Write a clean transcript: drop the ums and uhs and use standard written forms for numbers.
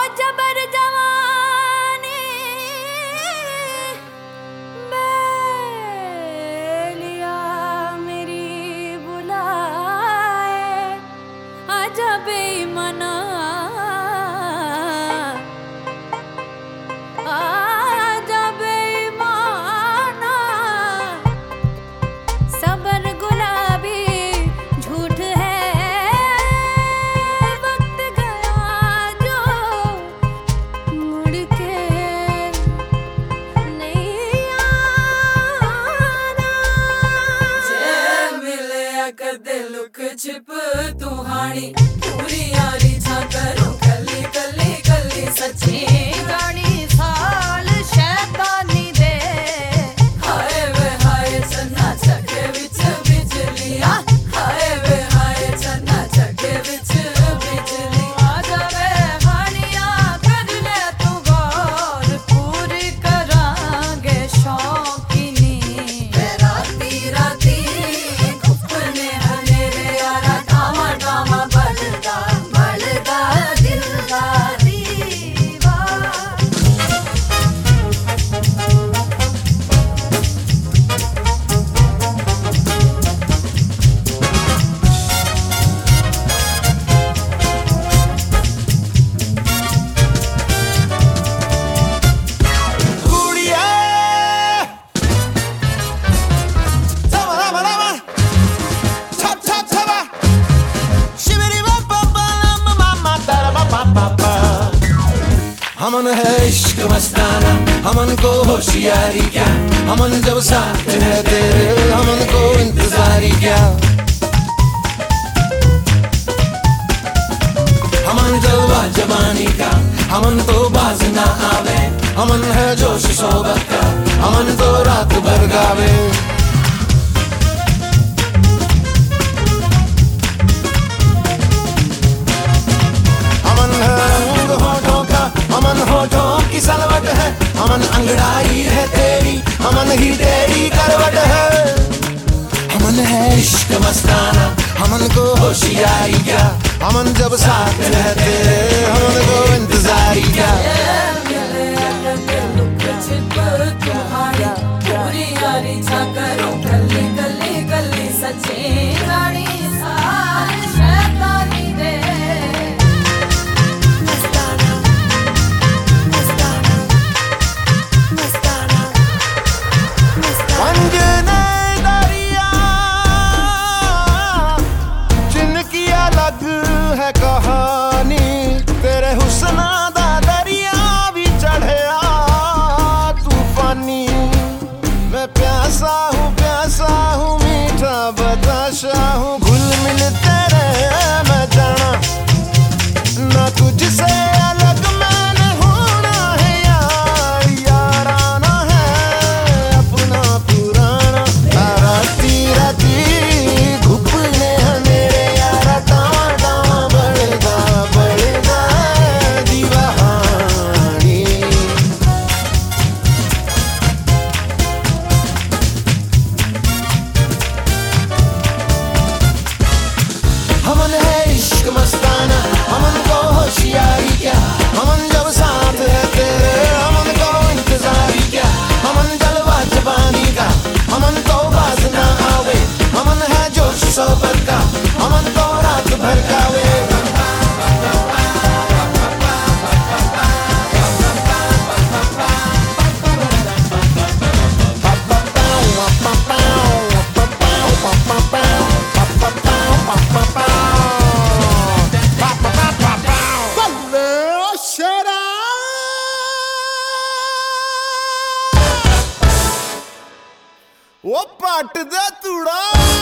जबर जवानी बेलिया मेरी बुलाए, आजा बेईमाना आजा बेईमाना। सबर गुलाबी झूठ है, वक्त गया जो मुड़ के नहीं आना। जे मिले कदे लुक छिप तुहानी, पूरी यारी छा करूं कली कली कली सच्ची। गाड़ी साल शैतानी दे, हाय वे हाय चन्ना चके विच बिजलियां, हाय वे हाय चन्ना चके विच बिजली। आजा वे हानिया कर ले तू गौर, पूरी करांगे शौकीनी। राती राती खुपने हनेरे यारा, डामा डामा बलदा बलदा दिल दा दीवा। हमन है इश्क मस्ताना, हमन को होशियारी क्या, हमन जब साथ है तेरे हमन को इंतजारी क्या। हमन जलवा जवानी का, हमन तो बाज ना आवे, हमन है जोश सोबत का, हमन तो रात भर गावे। हमन है रंग होठों का, हमन होठों की सलवट है, हमन अंगड़ाई है तेरी, हमन ही तेरी करवट है। हमन है इश्क मस्ताना, हमन को होशियारी क्या, हमन जब साथ है तेरे हमन को इंतजारी क्या। मिले कदे लुक छिप तुहानी, पूरी यारी छा करूं कली कली कली सच्ची। गाड़ी साल शैतानी दे, मस्ताना मस्ताना मस्ताना मस्ताना। अंजने दरिया जिनकी अलग है कहानी, तेरे हुस्ना दा दरिया भी चढ़या तूफानी। मैं प्यासा हूँ मीठा बताशा हूँ, घुल मिल तेरे मैं जाना, ना तुझसे अलग मैंने होना है यार, याराना है अपना पुराना। राती राती घुपने मेरे यारा, डामा डामा बलदा बलदा दीवानी। हमन है इश्क मस्ताना, हमन को होशियारी क्या, हमन जब साथ है तेरे हमन को इंतजारी क्या। हमन जलवा जवानी का, हमन को बाज ना आवे, हमन है जोश सोबत का, हमन को रात भर गावे। वो पट दे तूड़ा।